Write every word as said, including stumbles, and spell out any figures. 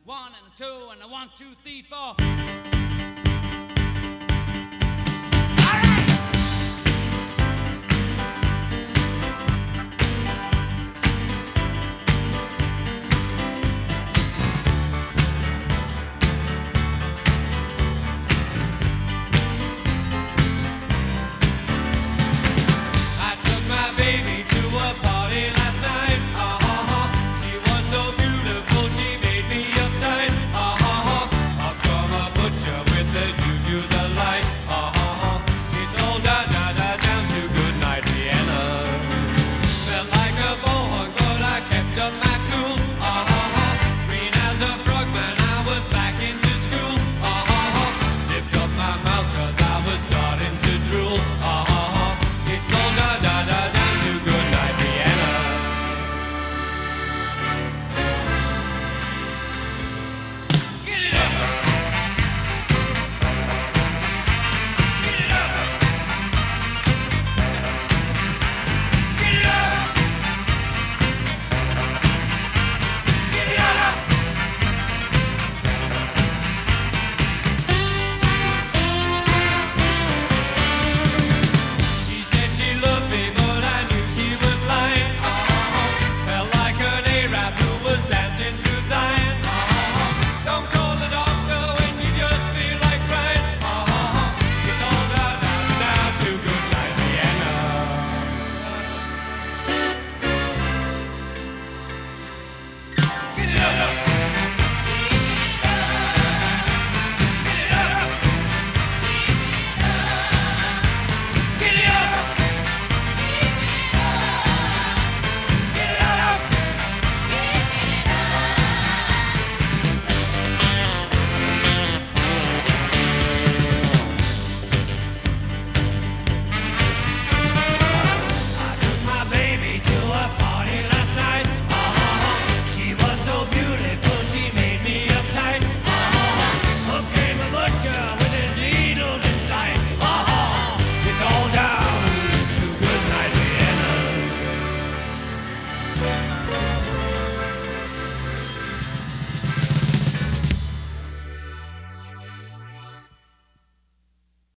one and a two and a one, two, three, four. Starting to drool, uh-huh. It's all da-da-da down to goodnight Vienna. Get it up! Get it up! Get it up! Get it up! Vienna.